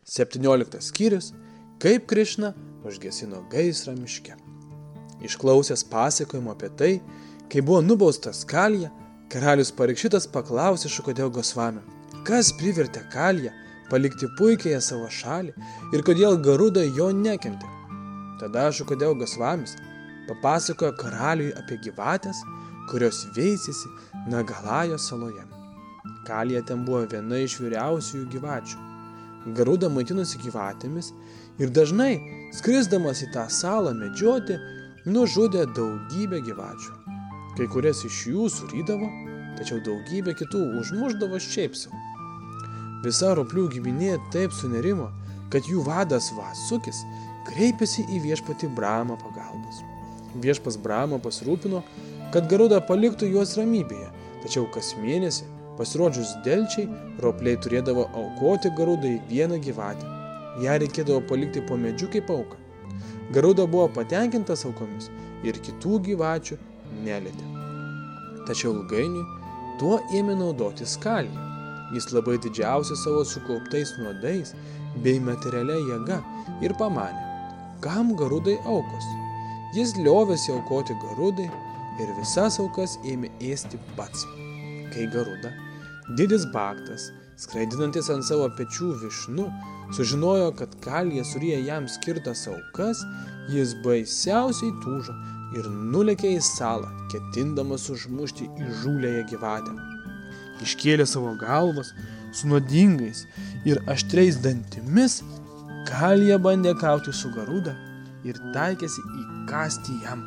17 skyrius. Kaip Krišna užgesino gaisrą miške. Išklausęs pasakojimo apie tai, kai buvo nubaustas Kalija, karalius Parikšitas paklausė Šukadeo Gosvamio, kas privertė Kaliją palikti puikiąją savo šalį ir kodėl Garuda jo nekentė. Tada Šukadeo Gosvamis papasakojo karaliui apie gyvatės, kurios veisėsi Nagalajo saloje. Kalija ten buvo viena iš vyriausiųjų gyvačių. Garuda maitinosi gyvatėmis ir dažnai, skrisdamas į tą salą medžioti, nužudė daugybę gyvačių. Kai kurias iš jų surydavo, tačiau daugybę kitų užmušdavo šiaip savo. Visa roplių giminė taip sunerimo, kad jų vadas Vasukis kreipėsi į viešpatį Bramą pagalbos. Viešpas Brama pasirūpino, kad Garuda paliktų juos ramybėje, tačiau kas mėnesį, pasirodžius delčiai, ropliai turėdavo aukoti Garudai vieną gyvatę. Ją reikėdavo palikti po medžiu kaip auką. Garuda buvo patenkintas aukomis ir kitų gyvačių nelietė. Tačiau ilgainiui tuo ėmė naudotis Kalija. Jis labai didžiausi savo sukauptais nuodais bei materialia jėga ir pamanė, kam Garudai aukos. Jis liovėsi aukoti Garudai ir visas aukas ėmė ėsti pats. Kai Garuda, didis baktas, skraidinantis ant savo pečių višnu, sužinojo, kad Kalija suryja jam skirtas aukas, jis baisiausiai tūžo ir nulėkė į salą, ketindamas užmušti įžūlėją gyvatę. Iškėlė savo galvas su nuodingais ir aštriais dantimis, Kalija bandė kauti su Garuda ir taikėsi įkąsti jam.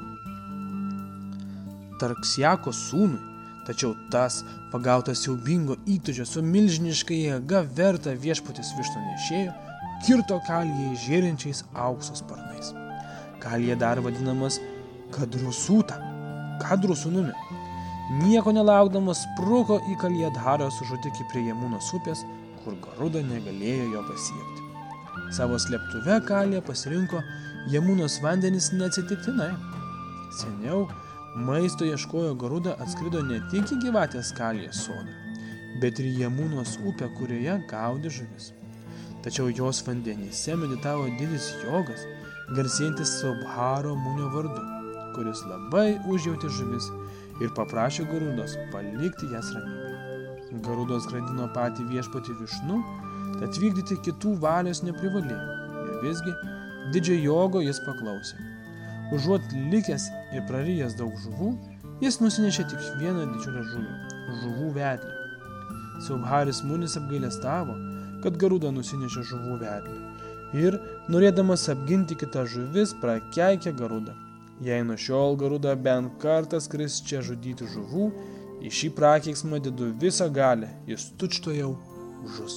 Tarksjako sūnui, tačiau tas, pagautas siaubingo įtūžio su milžiniška jėga verta viešpaties višnunešėjo, kirto Kalijai žėrinčiais aukso sparnais. Kalija dar vadinamas Kadrusūta, Kadrų sūnumi. Nieko nelaukdamas spruko į Kalijadharą sužutikį prie Jamunos upės, kur Garuda negalėjo jo pasiekti. Savo slėptuve Kalija pasirinko Jamunos vandenis neatsitiktinai. Seniau maisto ieškojo Garuda atskrido ne tik į gyvatės Kalijos sodą, bet ir į Jamunos upę, kurioje gaudė žuvis. Tačiau jos vandenyse meditavo didis jogas, garsėjantis Subharo munio vardu, kuris labai užjautė žuvis ir paprašė Garudos palikti jas ramybėje. Garudos skraidino patį viešpatį Višnu, tad vykdyti kitų valios neprivalėjo. Ir visgi didžio jogo jis paklausė. Užuot likęs ir prarijęs daug žuvų, jis nusinešė tik vieną didžiulę žuvį – žuvų vedlį. Subharis munis apgailestavo, kad Garuda nusinešė žuvų vedlį ir, norėdamas apginti kitą žuvis, prakeikė Garudą. Jei nuo šiol Garuda bent kartą skris čia žudyti žuvų, į šį prakeiksmą dedu visą galią, jis tučtuojau žus.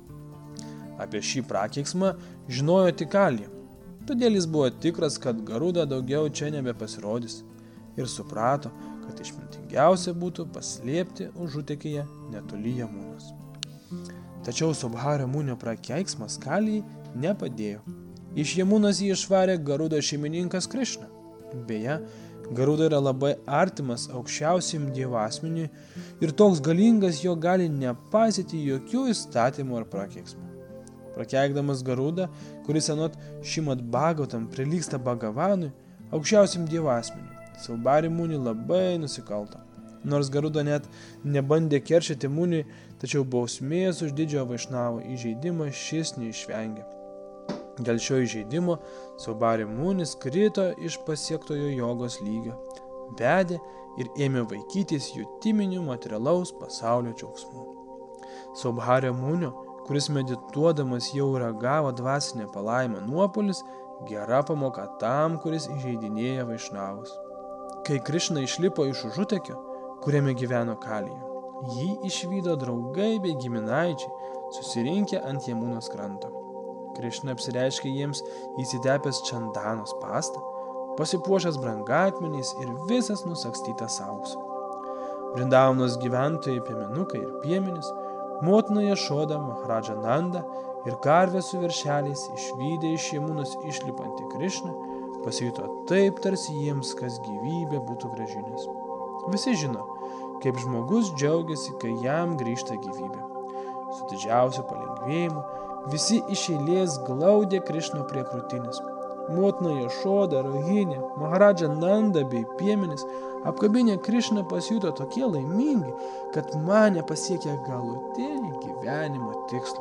Apie šį prakeiksmą žinojo tik Kalija, todėl jis buvo tikras, kad Garuda daugiau čia nebepasirodys ir suprato, kad išmintingiausia būtų paslėpti užutekyje netoli Jamunos. Tačiau Subhario munio prakeiksmas Kalijai nepadėjo. Iš Jamunos jį išvarė Garudo šeimininkas Krišna. Beje, Garuda yra labai artimas aukščiausiam dievo asmeniui ir toks galingas jo gali nepaisyti jokių įstatymų ar prakeiksmų. Prakeikdamas Garudą, kuris anot Šimad Bhagavatam prilygsta Bhagavanui, aukščiausiam dievo asmeniui, Subhari muni labai nusikalto. Nors Garuda net nebandė keršyti muniui, tačiau bausmės už didžiojo Vaišnavo įžeidimą šis neišvengė. Dėl šio įžeidimo Subhari munis krito iš pasiektojo jogos lygio, vedė ir ėmė vaikytis jutiminių materialaus pasaulio džiaugsmų. Subhario munio, kuris medituodamas jau ragavo dvasinę palaimą nuopuolis, gera pamoka tam, kuris įžeidinėja Vaišnavus. Kai Krišna išlipo iš užutekio, kuriame gyveno Kalija, jį išvydo draugai bei giminaičiai, susirinkę ant Jamunos kranto. Krišna apsireiškė jiems įsitepęs čandanos pastą, pasipuošęs brangakmeniais ir visas nusakstytas auksu. Vrindavanos gyventojai piemenukai ir piemenys, motina Jašoda, Mahradža Nanda ir karvė su viršeliais išvydę iš Jamunos išlipantį Krišną, pasijuto taip, tarsi jiems kas gyvybę būtų grąžinęs. Visi žino, kaip žmogus džiaugiasi, kai jam grįžta gyvybė. Su didžiausiu palengvėjimu Visi iš eilės glaudė Krišną prie krūtinės. Motina Jašoda, Rohinė, Maharadža Nanda bei piemenys apkabinę Krišną pasijuto tokie laimingi, kad manė pasiekė galutinį gyvenimo tikslą.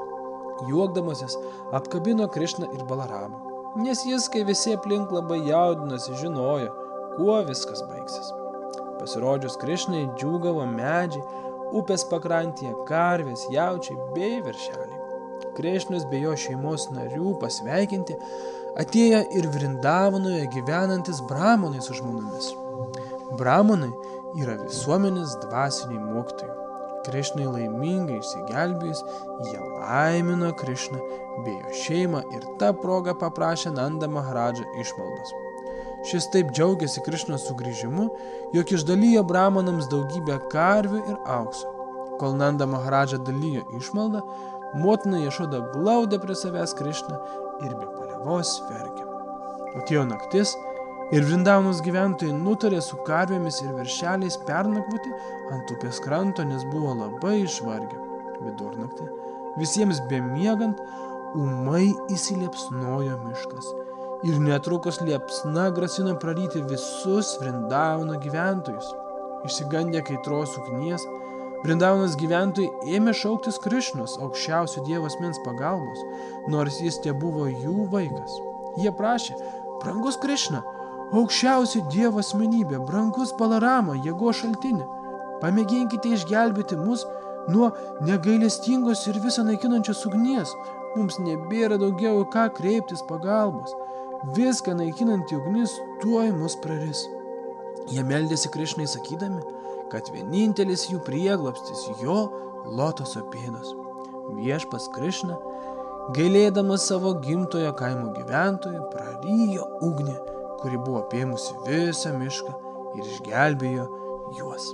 Juokdamasis apkabino Krišną ir Balaramą, nes jis, kai visi aplink labai jaudinosi, žinojo, kuo viskas baigsis. Pasirodžius Krišnai džiūgavo medžiai, upės pakrantėje karvės, jaučiai bei veršeliai. Krišnos bei jo šeimos narių pasveikinti atėjo ir Vrindavanoje gyvenantis bramonai su žmonomis. Bramonai yra visuomenės dvasiniai mokytojai. Krišnai laimingai išsigelbėjus, jie laimino Krišną bei jo šeimą ir tą progą paprašė Nanda Maharadžą išmaldos. Šis taip džiaugiasi Krišnos sugrįžimu, jog išdalijo bramonams daugybę karvių ir aukso. Kol Nanda Maharadža dalijo išmaldą, motina Jašoda glaudė prie savęs Krišną ir be paliovos verkė. Atėjo naktis ir Vrindavanos gyventojai nutarė su karvėmis ir veršeliais pernakvoti ant upės kranto, nes buvo labai išvargę. Vidurnaktį, visiems bemiegant, ūmai įsiliepsnojo miškas ir netrukus liepsna grasino praryti visus Vrindavano gyventojus. Išsigandę kaitros ugnies, Vrindavanos gyventojai ėmė šauktis Krišnos, aukščiausio Dievo asmens pagalbos, nors jis tebuvo jų vaikas. Jie prašė: brangus Krišna, aukščiausio Dievo asmenybė, brangus Balarama, jėgos šaltinė, pamėginkite išgelbėti mus nuo negailestingos ir visą naikinančios ugnies. Mums nebėra daugiau ką kreiptis pagalbos. Viską naikinanti ugnis tuoj mus praris. Jie meldėsi Krišnai sakydami, kad vienintelis jų prieglobstis jo lotoso pėdos. Viešpats Krišna, gailėdamas savo gimtojo kaimo gyventojų, prarijo ugnį, kuri buvo apėmusi visą mišką ir išgelbėjo juos.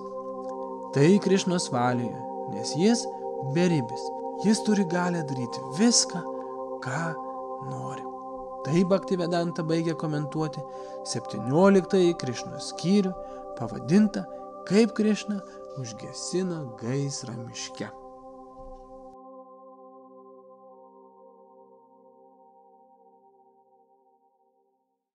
Tai Krišnos valioje, nes jis beribis, jis turi galią daryti viską, ką nori. Tai Bhaktivedanta baigė komentuoti 17 Krišnos skyrių, pavadintą Kaip Krišna užgesino gaisrą miške.